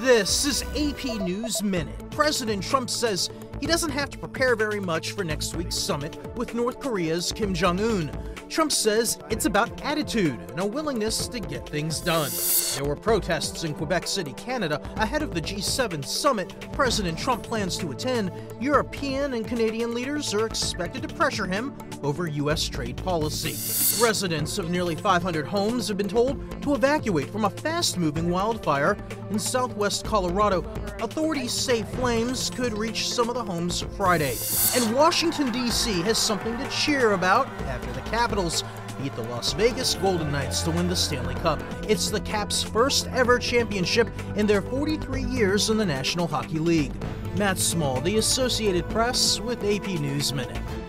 This is AP News Minute. President Trump says he doesn't have to prepare very much for next week's summit with North Korea's Kim Jong-un. Trump says it's about attitude and a willingness to get things done. There were protests in Quebec City, Canada, ahead of the G7 summit President Trump plans to attend. European and Canadian leaders are expected to pressure him over U.S. trade policy. Residents of nearly 500 homes have been told to evacuate from a fast-moving wildfire in southwest Colorado. Authorities say flames could reach some of the homes Friday. And Washington, D.C. has something to cheer about after the Capitals beat the Las Vegas Golden Knights to win the Stanley Cup. It's the Caps' first ever championship in their 43 years in the National Hockey League. Matt Small, The Associated Press, with AP News Minute.